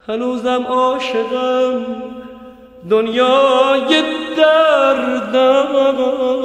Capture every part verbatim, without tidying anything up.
هنوزم عاشقم دنیای دردم،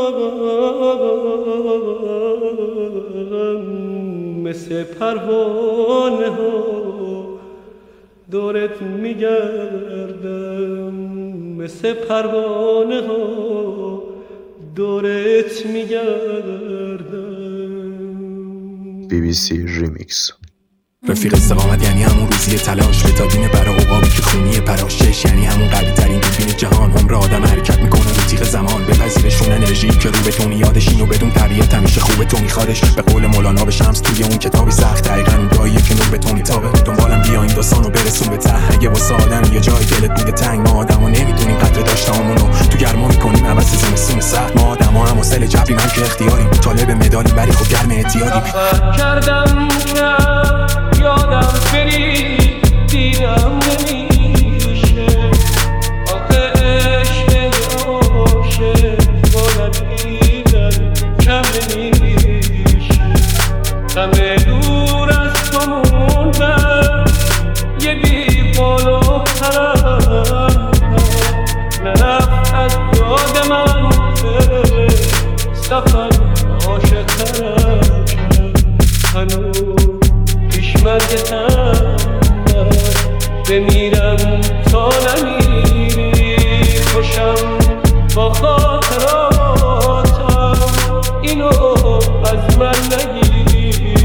مثل پروانه ها دورت میگردم، مثل پروانه ها دورت میگردم. بی بی سی ریمیکس. رفیق استقامت یعنی همون روزی تلاش، بتادینه برای عقابی که خونی پراشش، یعنی همون قوی ترین دوربین جهان. عمر آدم حرکت میکنه رو تیغ زمان، بپذیرشون انرژی که رو بتون یادش اینو بدون طبیعت همیشه خوبه تو میخوادش. به قول مولانا به شمس توی اون کتابی سخت، دقیقاً اون جاییه که نور بتون میتابه. دنبالم بیا این داستانو برسون به ته، اگه واسه آدم یه جای دلت بوده تنگ، ما آدما نمیدونیم قدر داشتامونو تو گرما میکنیم عوض زمستون سخت. ما آدما هم واسه جبری من که اختیاریم، طالب مدالی ولی خب گرم اعتیادیم. کردم که یادم بری دیدم نمیشه، آخه عشق عاشق باید دیدن کم نمیشه. همه دور از تو موندم یه بی بالا پرم، نرفت از یاد من بره سفر عاشق ترم. هنوز مرگتم بمیرم تا نمیری، خوشم با خاطراتم اینو از من نگیری.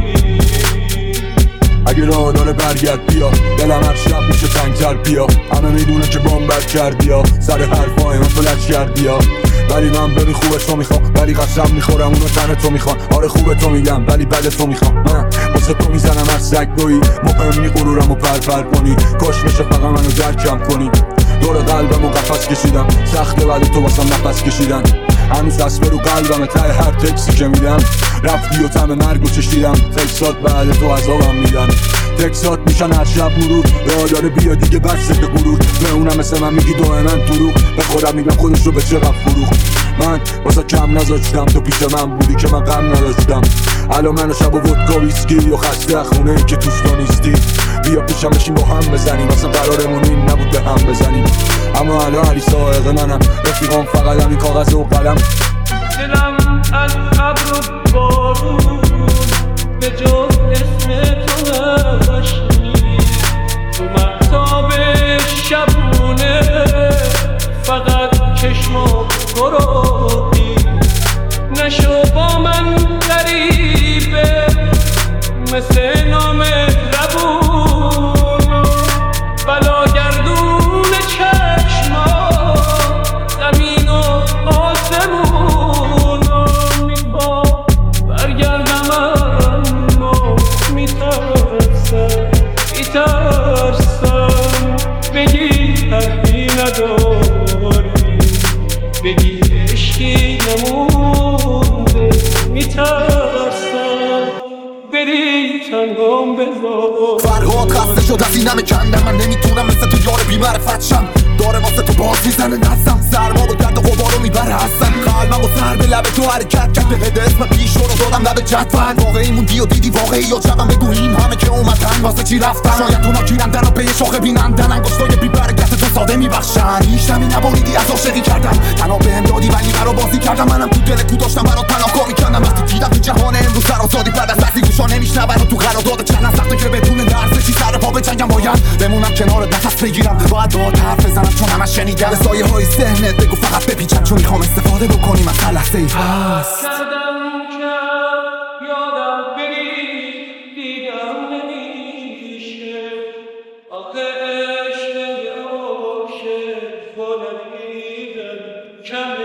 اگه راه داره برگرد بیا، دلم هر شب میشه تنگتر بیا. همه میدونه که بامبر کردی ها، سر حرفای من فلج کردی ها. ولی من ببین خوبه تو میخوام، ولی قسم میخورم اونو تن تو میخوان. آره خوبه تو میگم ولی بد تو میخوام. من واسه تو میزنم هر سگ روی، مهم نی غرورم و پرپر کنی. کاش میشه فقط منو درکم کنی. دور قلبم و قفس کشیدم، سخته ولی تو واسم نفس کشیدن. هنوز دست رو قلبم ته هر تکسی که میدم. رفتی و تم مرگو چشیدم، تکسات بعد تو عذابم میدن. تکسات میشن هر شب مرور، راه داره بیا دیگه بسه به غرور. به اونم مثل من میگی دو من دروغ، به خودم میگم خودش رو به چقدر فروخ. من واسه کم نذاشتم تو پیش من بودی که من غم نداشتم. الان من و شب و ودکا ویسکی و خسته خونه ای که توش تو نیستی. بیا پیشم بشین با هم بزنیم، اصلا قرارمون این نبود به هم بزنیم. اما الان علی سائق منم، رفیقام فقط همین کاغذ و قلم. دلم از ابر و بارون به جز اسم تو نشنید، تو مهتاب شبونه فقط چشمام تو رو دید. نشو با من غریبه مثل نام ربون، بلا گردون چشما زمین و آسمون. میخوا برگردم اما میترسم میترسم بگی حرفی نداری، بگی عشقی نمونده. میترسم بری تنگام بذار. فرهاد خسته شد از اینم کندم، من نمیتونم مثل تو یار بی‌معرفت شم. داره واسه تو باز میزنه نفسم، سرما و درد و غبارو میبره هستم. قلبم و سر به لب تو حرکت کرد، به اسم پیش رو دادم لب جدفن. واقعی موندی و دیدی واقعی یا جبم، بگو این همه که اومدن واسه چی رفتن. شاید اونا گیرندن و به یه شاخه بینندن، انگشتای بی برکت تو ساده میبخشن. هیچ نمی نباریدی از عاشقی کردم، تنها بهم دادی ولی برا بازی کردم. منم تو دل کو داشتم برات پناهگاه میکردم. وقتی دیدم تو جهان امروز سر آزادی بعد از دستی گوشا نمیشنون و تو قرارداد چند سخته که بدون درس چی سر پا بجنگم. باید بمونم کنارت نفس بگیرم، باید باهات حرف بزنم چون همش شنیدم. سایه های ذهنت بگو فقط بپیچم، چون میخوام استفاده بکنیم از هر لحظه ای هست. کردم که یادم بری دیدم نمیشه، آخه عشق عاشق باید دیدن کم